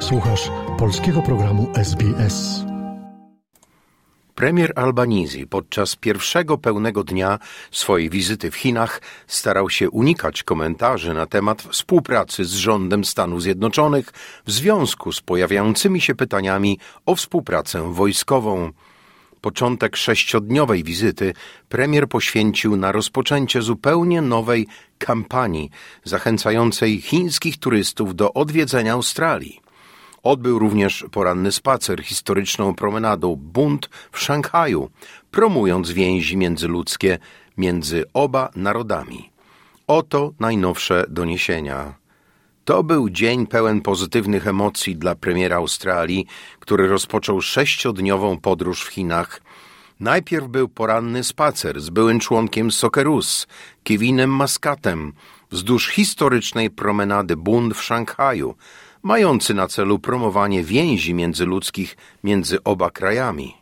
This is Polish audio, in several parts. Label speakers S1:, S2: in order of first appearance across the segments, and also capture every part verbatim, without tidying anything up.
S1: Słuchasz polskiego programu S B S.
S2: Premier Albanese podczas pierwszego pełnego dnia swojej wizyty w Chinach starał się unikać komentarzy na temat współpracy z rządem Stanów Zjednoczonych w związku z pojawiającymi się pytaniami o współpracę wojskową. Początek sześciodniowej wizyty premier poświęcił na rozpoczęcie zupełnie nowej kampanii zachęcającej chińskich turystów do odwiedzenia Australii. Odbył również poranny spacer historyczną promenadą Bund w Szanghaju, promując więzi międzyludzkie między oba narodami. Oto najnowsze doniesienia. To był dzień pełen pozytywnych emocji dla premiera Australii, który rozpoczął sześciodniową podróż w Chinach. Najpierw był poranny spacer z byłym członkiem Socceroos, Kevinem Muscatem, wzdłuż historycznej promenady Bund w Szanghaju, mający na celu promowanie więzi międzyludzkich między oba krajami.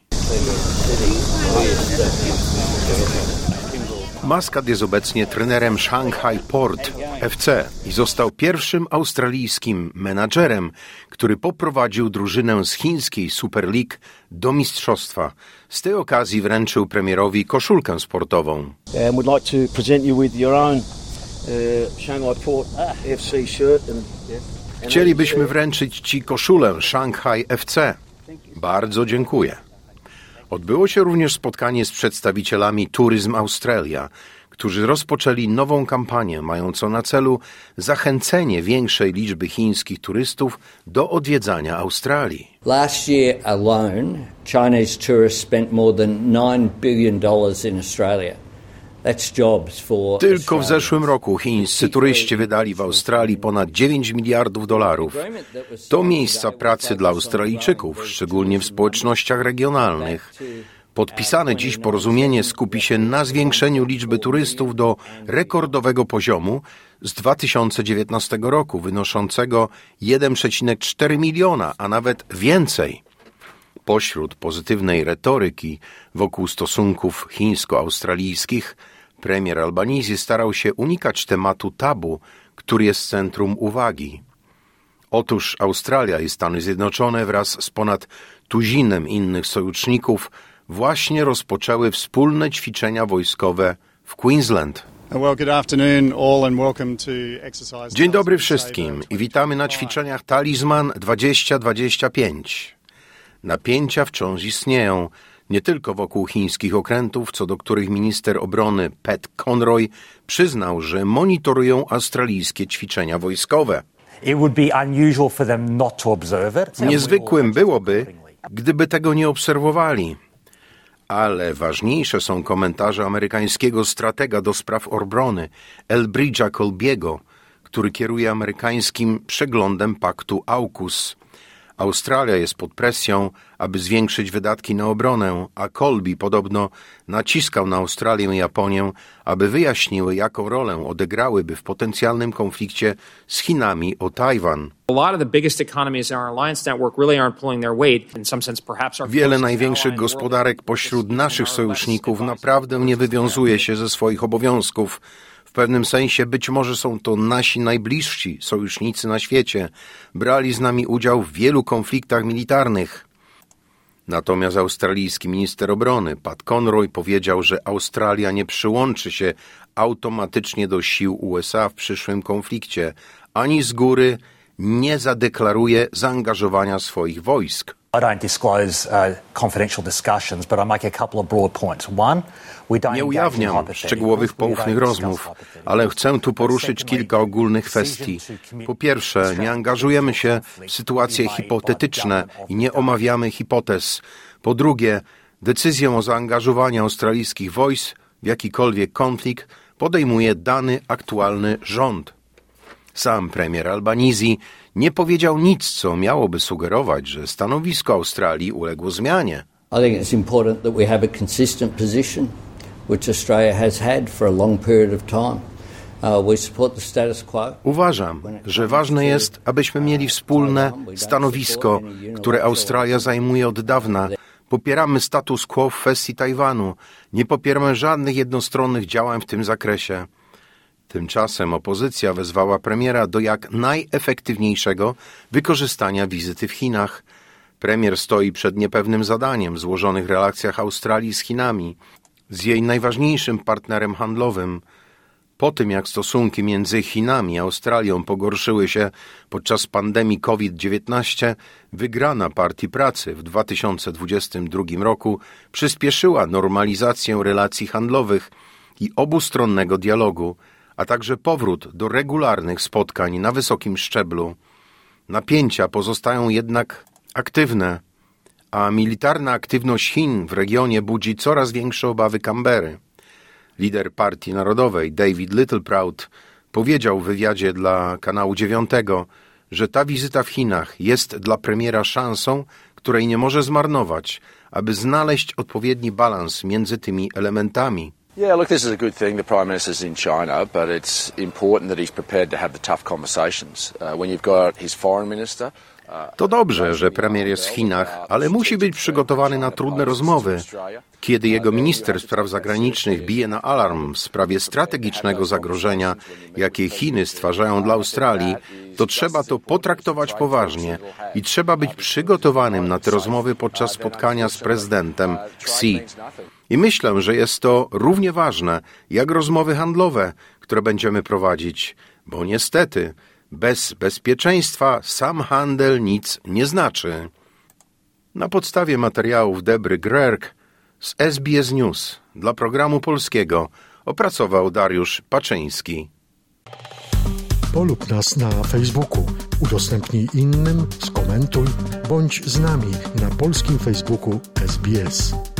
S2: Muscat jest obecnie trenerem Shanghai Port F C i został pierwszym australijskim menadżerem, który poprowadził drużynę z chińskiej Super League do mistrzostwa. Z tej okazji wręczył premierowi koszulkę sportową. Chcielibyśmy wręczyć Ci koszulę Shanghai F C. Bardzo dziękuję. Odbyło się również spotkanie z przedstawicielami Tourism Australia, którzy rozpoczęli nową kampanię mającą na celu zachęcenie większej liczby chińskich turystów do odwiedzania Australii.
S3: Last year alone, Chinese tourists spent more than nine billion dollars in Australia.
S2: Tylko w zeszłym roku chińscy turyści wydali w Australii ponad dziewięć miliardów dolarów. To miejsca pracy dla Australijczyków, szczególnie w społecznościach regionalnych. Podpisane dziś porozumienie skupi się na zwiększeniu liczby turystów do rekordowego poziomu z dwa tysiące dziewiętnastego roku, wynoszącego jeden przecinek cztery miliona, a nawet więcej. Pośród pozytywnej retoryki wokół stosunków chińsko-australijskich premier Albanese starał się unikać tematu tabu, który jest centrum uwagi. Otóż Australia i Stany Zjednoczone wraz z ponad tuzinem innych sojuszników właśnie rozpoczęły wspólne ćwiczenia wojskowe w Queensland. Dzień dobry wszystkim i witamy na ćwiczeniach Talisman dwieście dwadzieścia pięć. Napięcia wciąż istnieją, nie tylko wokół chińskich okrętów, co do których minister obrony Pat Conroy przyznał, że monitorują australijskie ćwiczenia wojskowe. Niezwykłym byłoby, gdyby tego nie obserwowali. Ale ważniejsze są komentarze amerykańskiego stratega do spraw obrony Elbridge'a Colby'ego, który kieruje amerykańskim przeglądem paktu AUKUS. Australia jest pod presją, aby zwiększyć wydatki na obronę, a Colby podobno naciskał na Australię i Japonię, aby wyjaśniły, jaką rolę odegrałyby w potencjalnym konflikcie z Chinami o Tajwan. Wiele największych gospodarek pośród naszych sojuszników naprawdę nie wywiązuje się ze swoich obowiązków. W pewnym sensie być może są to nasi najbliżsi sojusznicy na świecie. Brali z nami udział w wielu konfliktach militarnych. Natomiast australijski minister obrony Pat Conroy powiedział, że Australia nie przyłączy się automatycznie do sił U S A w przyszłym konflikcie, ani z góry nie zadeklaruje zaangażowania swoich wojsk.
S4: I don't disclose uh, confidential discussions, but I make a couple of broad points. One, we don't
S2: Nie ujawniam szczegółowych poufnych rozmów, ale chcę tu poruszyć kilka ogólnych kwestii. Po pierwsze, nie angażujemy się w sytuacje hipotetyczne i nie omawiamy hipotez. Po drugie, decyzję o zaangażowaniu australijskich wojsk w jakikolwiek konflikt podejmuje dany aktualny rząd. Sam premier Albanese nie powiedział nic, co miałoby sugerować, że stanowisko Australii uległo zmianie.
S3: I think it's important that we have a consistent position, which Australia has had for a long period of time. Uh, we support the status quo.
S2: Uważam, że ważne jest, abyśmy mieli wspólne stanowisko, które Australia zajmuje od dawna. Popieramy status quo w kwestii Tajwanu. Nie popieramy żadnych jednostronnych działań w tym zakresie. Tymczasem opozycja wezwała premiera do jak najefektywniejszego wykorzystania wizyty w Chinach. Premier stoi przed niepewnym zadaniem w złożonych relacjach Australii z Chinami, z jej najważniejszym partnerem handlowym. Po tym, jak stosunki między Chinami a Australią pogorszyły się podczas pandemii COVID dziewiętnaście, wygrana Partii Pracy w dwa tysiące dwudziestym drugim roku przyspieszyła normalizację relacji handlowych i obustronnego dialogu, a także powrót do regularnych spotkań na wysokim szczeblu. Napięcia pozostają jednak aktywne, a militarna aktywność Chin w regionie budzi coraz większe obawy Canberry. Lider Partii Narodowej David Littleproud powiedział w wywiadzie dla kanału dziewiątego, że ta wizyta w Chinach jest dla premiera szansą, której nie może zmarnować, aby znaleźć odpowiedni balans między tymi elementami.
S5: Yeah, look, this is a good thing. The Prime Minister's in China, but it's important that he's prepared to have the tough conversations. Uh, when you've got his foreign minister...
S2: To dobrze, że premier jest w Chinach, ale musi być przygotowany na trudne rozmowy. Kiedy jego minister spraw zagranicznych bije na alarm w sprawie strategicznego zagrożenia, jakie Chiny stwarzają dla Australii, to trzeba to potraktować poważnie i trzeba być przygotowanym na te rozmowy podczas spotkania z prezydentem Xi. I myślę, że jest to równie ważne, jak rozmowy handlowe, które będziemy prowadzić, bo niestety bez bezpieczeństwa sam handel nic nie znaczy. Na podstawie materiałów Debry Grerk z S B S News dla programu polskiego opracował Dariusz Paczyński.
S1: Polub nas na Facebooku, udostępnij innym, skomentuj, bądź z nami na polskim Facebooku S B S.